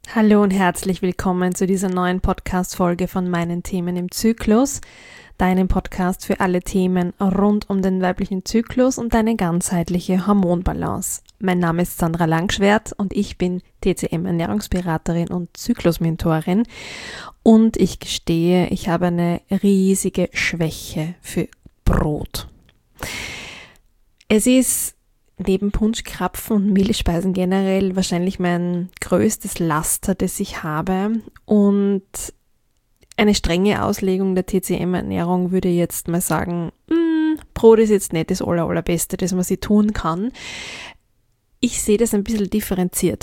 Hallo und herzlich willkommen zu dieser neuen Podcast-Folge von meinen Themen im Zyklus, deinem Podcast für alle Themen rund um den weiblichen Zyklus und deine ganzheitliche Hormonbalance. Mein Name ist Sandra Langschwert und ich bin TCM-Ernährungsberaterin und Zyklusmentorin und ich gestehe, ich habe eine riesige Schwäche für Brot. Es ist neben Punsch, Krapfen und Milchspeisen generell wahrscheinlich mein größtes Laster, das ich habe. Und eine strenge Auslegung der TCM-Ernährung würde jetzt mal sagen, Brot ist jetzt nicht das Allerbeste, das man sich tun kann. Ich sehe das ein bisschen differenziert.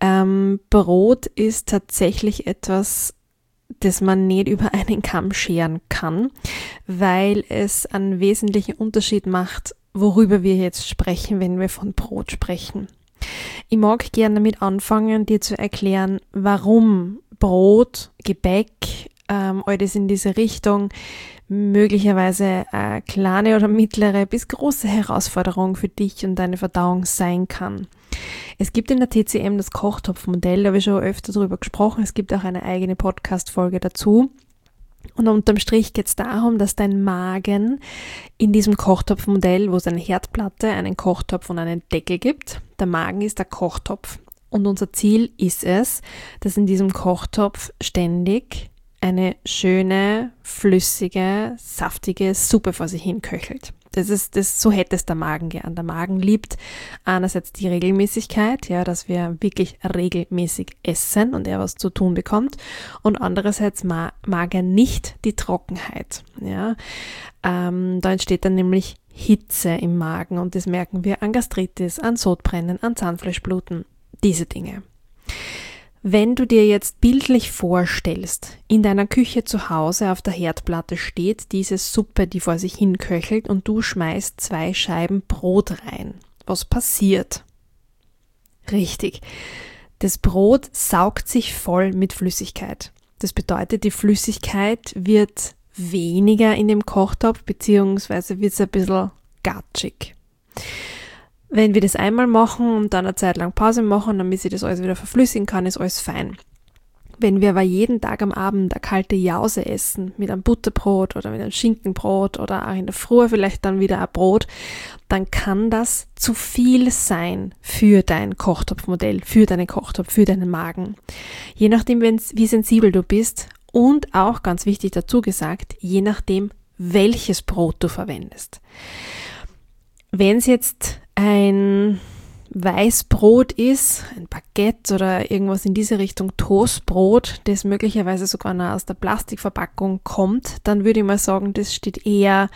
Brot ist tatsächlich etwas, das man nicht über einen Kamm scheren kann, weil es einen wesentlichen Unterschied macht, worüber wir jetzt sprechen, wenn wir von Brot sprechen. Ich mag gerne damit anfangen, dir zu erklären, warum Brot, Gebäck, alles in diese Richtung möglicherweise eine kleine oder mittlere bis große Herausforderung für dich und deine Verdauung sein kann. Es gibt in der TCM das Kochtopfmodell, da habe ich schon öfter darüber gesprochen, es gibt auch eine eigene Podcast-Folge dazu. Und unterm Strich geht es darum, dass dein Magen in diesem Kochtopfmodell, wo es eine Herdplatte, einen Kochtopf und einen Deckel gibt, der Magen ist der Kochtopf. Und unser Ziel ist es, dass in diesem Kochtopf ständig eine schöne, flüssige, saftige Suppe vor sich hin köchelt. So hätte es der Magen gern. Der Magen liebt einerseits die Regelmäßigkeit, ja, dass wir wirklich regelmäßig essen und er was zu tun bekommt, und andererseits mag er nicht die Trockenheit. Ja. Da entsteht dann nämlich Hitze im Magen und das merken wir an Gastritis, an Sodbrennen, an Zahnfleischbluten, diese Dinge. Wenn du dir jetzt bildlich vorstellst, in deiner Küche zu Hause auf der Herdplatte steht diese Suppe, die vor sich hin köchelt und du schmeißt 2 Scheiben Brot rein. Was passiert? Richtig, das Brot saugt sich voll mit Flüssigkeit. Das bedeutet, die Flüssigkeit wird weniger in dem Kochtopf, beziehungsweise wird es ein bisschen gatschig. Wenn wir das einmal machen und dann eine Zeit lang Pause machen, damit sich das alles wieder verflüssigen kann, ist alles fein. Wenn wir aber jeden Tag am Abend eine kalte Jause essen, mit einem Butterbrot oder mit einem Schinkenbrot oder auch in der Früh vielleicht dann wieder ein Brot, dann kann das zu viel sein für dein Kochtopfmodell, für deinen Kochtopf, für deinen Magen. Je nachdem, wie sensibel du bist und auch, ganz wichtig dazu gesagt, je nachdem, welches Brot du verwendest. Wenn es jetzt ein Weißbrot ist, ein Baguette oder irgendwas in diese Richtung, Toastbrot, das möglicherweise sogar noch aus der Plastikverpackung kommt, dann würde ich mal sagen, das steht eher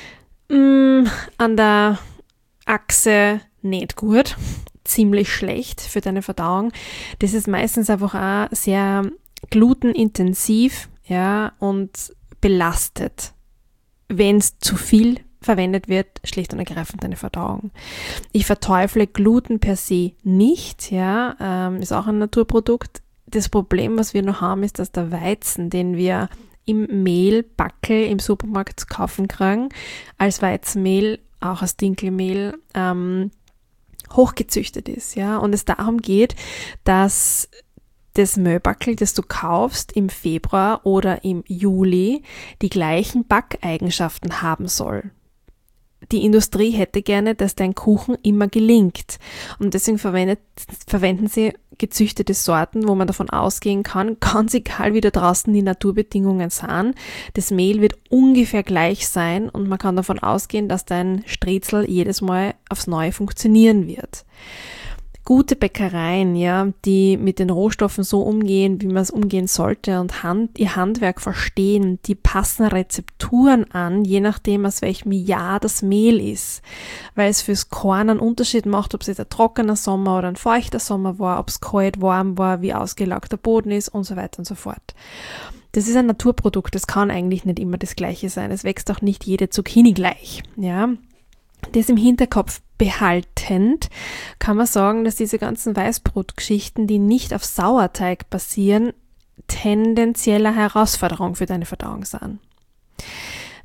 an der Achse nicht gut, ziemlich schlecht für deine Verdauung. Das ist meistens einfach auch sehr glutenintensiv, ja, und belastet, wenn es zu viel verwendet wird, schlicht und ergreifend deine Verdauung. Ich verteufle Gluten per se nicht, ja, ist auch ein Naturprodukt. Das Problem, was wir noch haben, ist, dass der Weizen, den wir im Mehlbackel im Supermarkt kaufen kriegen, als Weizenmehl, auch als Dinkelmehl, hochgezüchtet ist, ja, und es darum geht, dass das Mehlbackel, das du kaufst im Februar oder im Juli, die gleichen Backeigenschaften haben soll. Die Industrie hätte gerne, dass dein Kuchen immer gelingt. Und deswegen verwenden sie gezüchtete Sorten, wo man davon ausgehen kann, ganz egal wie da draußen die Naturbedingungen sind, das Mehl wird ungefähr gleich sein und man kann davon ausgehen, dass dein Striezel jedes Mal aufs Neue funktionieren wird. Gute Bäckereien, ja, die mit den Rohstoffen so umgehen, wie man es umgehen sollte und ihr Handwerk verstehen, die passen Rezepturen an, je nachdem aus welchem Jahr das Mehl ist, weil es fürs Korn einen Unterschied macht, ob es jetzt ein trockener Sommer oder ein feuchter Sommer war, ob es kalt, warm war, wie ausgelaugt der Boden ist und so weiter und so fort. Das ist ein Naturprodukt, das kann eigentlich nicht immer das Gleiche sein. Es wächst auch nicht jede Zucchini gleich, ja. Das im Hinterkopf behaltend kann man sagen, dass diese ganzen Weißbrotgeschichten, die nicht auf Sauerteig basieren, tendenziell eine Herausforderung für deine Verdauung sind.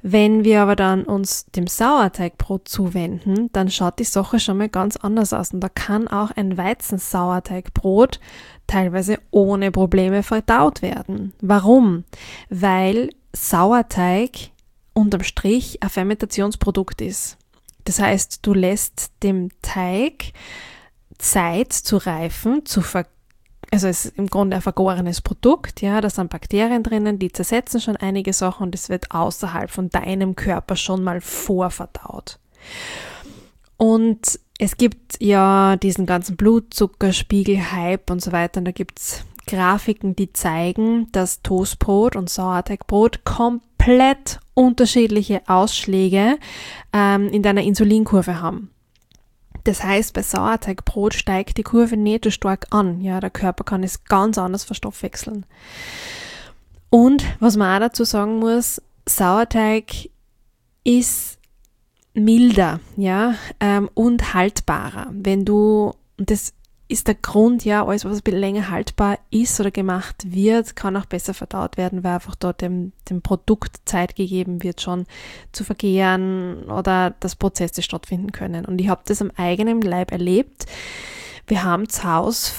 Wenn wir aber dann uns dem Sauerteigbrot zuwenden, dann schaut die Sache schon mal ganz anders aus. Und da kann auch ein Weizensauerteigbrot teilweise ohne Probleme verdaut werden. Warum? Weil Sauerteig unterm Strich ein Fermentationsprodukt ist. Das heißt, du lässt dem Teig Zeit zu reifen, also es ist im Grunde ein vergorenes Produkt, ja, da sind Bakterien drinnen, die zersetzen schon einige Sachen und es wird außerhalb von deinem Körper schon mal vorverdaut. Und es gibt ja diesen ganzen Blutzuckerspiegel-Hype und so weiter und da gibt es Grafiken, die zeigen, dass Toastbrot und Sauerteigbrot komplett unterschiedliche Ausschläge in deiner Insulinkurve haben. Das heißt, bei Sauerteigbrot steigt die Kurve nicht so stark an. Ja, der Körper kann es ganz anders verstoffwechseln. Und was man auch dazu sagen muss, Sauerteig ist milder, ja, und haltbarer. Und das ist der Grund, ja, alles, was ein bisschen länger haltbar ist oder gemacht wird, kann auch besser verdaut werden, weil einfach dort dem Produkt Zeit gegeben wird, schon zu vergären oder dass Prozesse stattfinden können. Und ich habe das am eigenen Leib erlebt. Wir haben zu Hause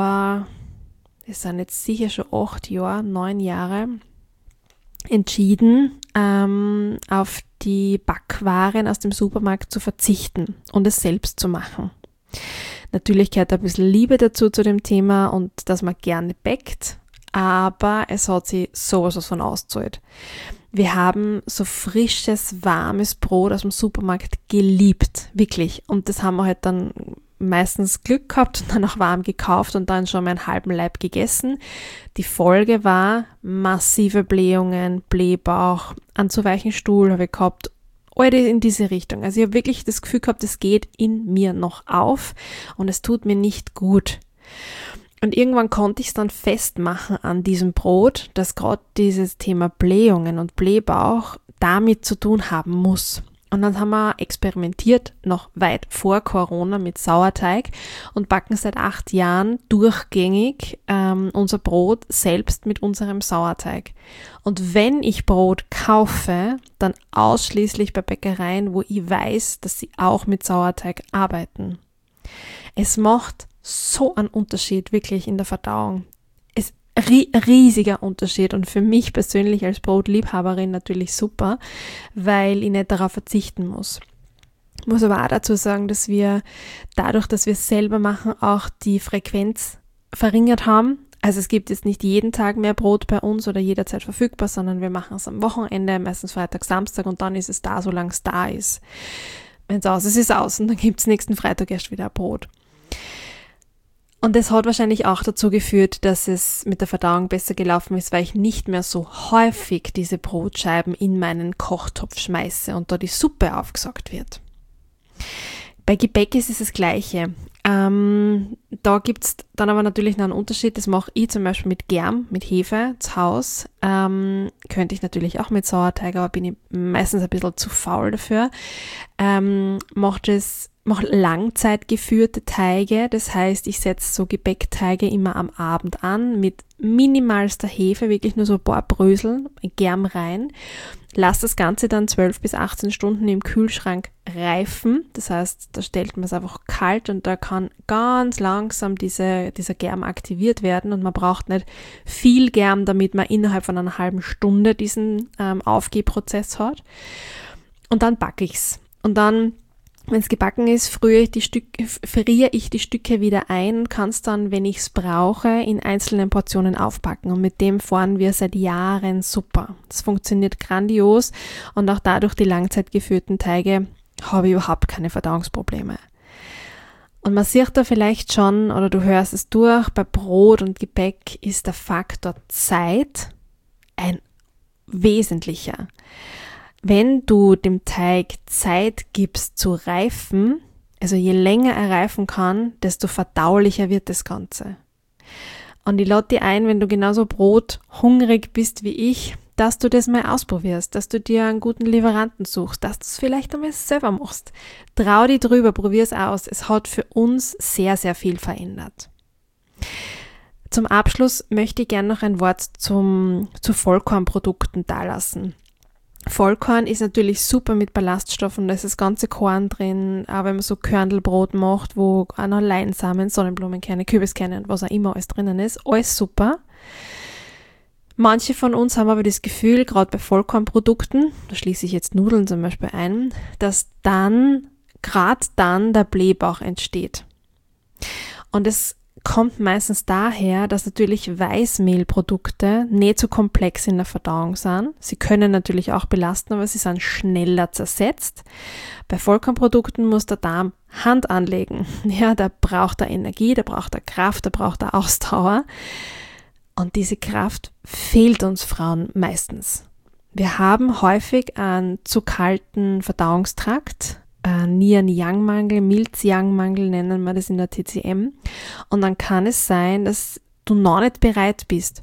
es sind jetzt sicher schon 9 Jahre, entschieden, auf die Backwaren aus dem Supermarkt zu verzichten und es selbst zu machen. Natürlich gehört ein bisschen Liebe dazu zu dem Thema und dass man gerne backt, aber es hat sich sowas von ausgezahlt. Wir haben so frisches, warmes Brot aus dem Supermarkt geliebt, wirklich. Und das haben wir halt dann meistens Glück gehabt und dann auch warm gekauft und dann schon mal einen halben Leib gegessen. Die Folge war massive Blähungen, Blähbauch, einen zu weichen Stuhl habe ich gehabt, oder in diese Richtung. Also ich habe wirklich das Gefühl gehabt, es geht in mir noch auf und es tut mir nicht gut. Und irgendwann konnte ich es dann festmachen an diesem Brot, dass gerade dieses Thema Blähungen und Blähbauch damit zu tun haben muss. Und dann haben wir experimentiert, noch weit vor Corona, mit Sauerteig und backen seit 8 Jahren durchgängig unser Brot selbst mit unserem Sauerteig. Und wenn ich Brot kaufe, dann ausschließlich bei Bäckereien, wo ich weiß, dass sie auch mit Sauerteig arbeiten. Es macht so einen Unterschied wirklich in der Verdauung. Riesiger Unterschied und für mich persönlich als Brotliebhaberin natürlich super, weil ich nicht darauf verzichten muss. Ich muss aber auch dazu sagen, dass wir dadurch, dass wir es selber machen, auch die Frequenz verringert haben. Also es gibt jetzt nicht jeden Tag mehr Brot bei uns oder jederzeit verfügbar, sondern wir machen es am Wochenende, meistens Freitag, Samstag und dann ist es da, solange es da ist. Wenn es aus ist, ist es aus und dann gibt es nächsten Freitag erst wieder Brot. Und das hat wahrscheinlich auch dazu geführt, dass es mit der Verdauung besser gelaufen ist, weil ich nicht mehr so häufig diese Brotscheiben in meinen Kochtopf schmeiße und da die Suppe aufgesaugt wird. Bei Gebäck ist es das Gleiche. Da gibt es dann aber natürlich noch einen Unterschied. Das mache ich zum Beispiel mit Germ, mit Hefe zu Hause. Könnte ich natürlich auch mit Sauerteig, aber bin ich meistens ein bisschen zu faul dafür. Mache langzeitgeführte Teige, das heißt, ich setze so Gebäckteige immer am Abend an mit minimalster Hefe, wirklich nur so ein paar Brösel, Germ rein, lasse das Ganze dann 12 bis 18 Stunden im Kühlschrank reifen, das heißt, da stellt man es einfach kalt und da kann ganz langsam dieser Germ aktiviert werden und man braucht nicht viel Germ, damit man innerhalb von einer halben Stunde diesen Aufgehprozess hat und dann backe ich es und dann, wenn es gebacken ist, friere ich die Stücke wieder ein und kann es dann, wenn ich es brauche, in einzelnen Portionen aufpacken. Und mit dem fahren wir seit Jahren super. Das funktioniert grandios und auch dadurch die langzeitgeführten Teige habe ich überhaupt keine Verdauungsprobleme. Und man sieht da vielleicht schon, oder du hörst es durch, bei Brot und Gebäck ist der Faktor Zeit ein wesentlicher. Wenn du dem Teig Zeit gibst zu reifen, also je länger er reifen kann, desto verdaulicher wird das Ganze. Und ich lade dich ein, wenn du genauso brothungrig bist wie ich, dass du das mal ausprobierst, dass du dir einen guten Lieferanten suchst, dass du es vielleicht einmal selber machst. Trau dich drüber, probier es aus. Es hat für uns sehr, sehr viel verändert. Zum Abschluss möchte ich gerne noch ein Wort zu Vollkornprodukten dalassen. Vollkorn ist natürlich super mit Ballaststoffen, da ist das ganze Korn drin, auch wenn man so Körndelbrot macht, wo auch noch Leinsamen, Sonnenblumenkerne, Kürbiskerne und was auch immer alles drinnen ist, alles super. Manche von uns haben aber das Gefühl, gerade bei Vollkornprodukten, da schließe ich jetzt Nudeln zum Beispiel ein, dass gerade dann der Blähbauch entsteht. Und es kommt meistens daher, dass natürlich Weißmehlprodukte nicht so komplex in der Verdauung sind. Sie können natürlich auch belasten, aber sie sind schneller zersetzt. Bei Vollkornprodukten muss der Darm Hand anlegen. Ja, da braucht er Energie, da braucht er Kraft, da braucht er Ausdauer. Und diese Kraft fehlt uns Frauen meistens. Wir haben häufig einen zu kalten Verdauungstrakt, Nieren-Yang-Mangel, Milz-Yang-Mangel nennen wir das in der TCM. Und dann kann es sein, dass du noch nicht bereit bist,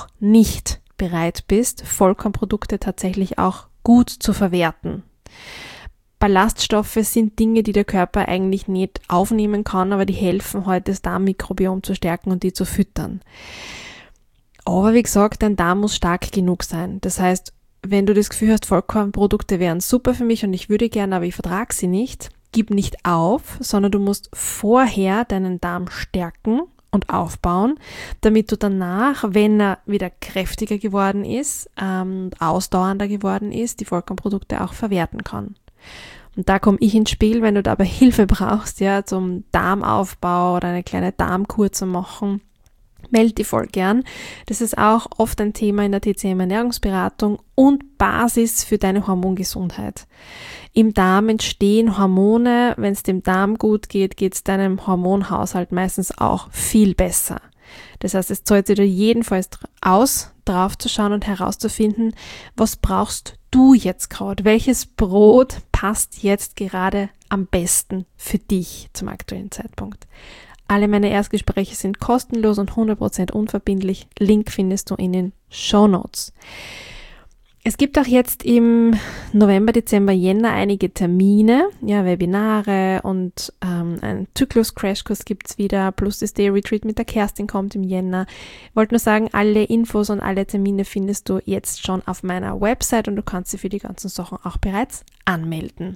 Vollkornprodukte tatsächlich auch gut zu verwerten. Ballaststoffe sind Dinge, die der Körper eigentlich nicht aufnehmen kann, aber die helfen heute, das Darmmikrobiom zu stärken und die zu füttern. Aber wie gesagt, dein Darm muss stark genug sein. Das heißt, wenn du das Gefühl hast, Vollkornprodukte wären super für mich und ich würde gerne, aber ich vertrage sie nicht, gib nicht auf, sondern du musst vorher deinen Darm stärken und aufbauen, damit du danach, wenn er wieder kräftiger geworden ist, ausdauernder geworden ist, die Vollkornprodukte auch verwerten kann. Und da komme ich ins Spiel, wenn du dabei Hilfe brauchst, ja, zum Darmaufbau oder eine kleine Darmkur zu machen. Melde dich voll gern. Das ist auch oft ein Thema in der TCM Ernährungsberatung und Basis für deine Hormongesundheit. Im Darm entstehen Hormone. Wenn es dem Darm gut geht, geht es deinem Hormonhaushalt meistens auch viel besser. Das heißt, es zahlt sich dir jedenfalls aus, drauf zu schauen und herauszufinden, was brauchst du jetzt gerade? Welches Brot passt jetzt gerade am besten für dich zum aktuellen Zeitpunkt? Alle meine Erstgespräche sind kostenlos und 100% unverbindlich. Link findest du in den Shownotes. Es gibt auch jetzt im November, Dezember, Jänner einige Termine, ja, Webinare und einen Zyklus-Crashkurs gibt's wieder, plus das Day Retreat mit der Kerstin kommt im Jänner. Ich wollte nur sagen, alle Infos und alle Termine findest du jetzt schon auf meiner Website und du kannst dich für die ganzen Sachen auch bereits anmelden.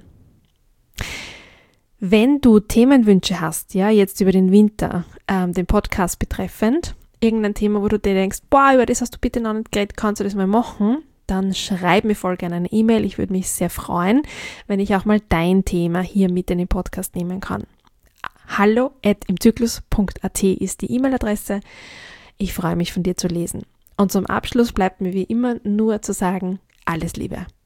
Wenn du Themenwünsche hast, ja, jetzt über den Winter, den Podcast betreffend, irgendein Thema, wo du dir denkst, über das hast du bitte noch nicht geredet, kannst du das mal machen, dann schreib mir voll gerne eine E-Mail. Ich würde mich sehr freuen, wenn ich auch mal dein Thema hier mit in den Podcast nehmen kann. hallo@imzyklus.at ist die E-Mail-Adresse. Ich freue mich, von dir zu lesen. Und zum Abschluss bleibt mir wie immer nur zu sagen, alles Liebe.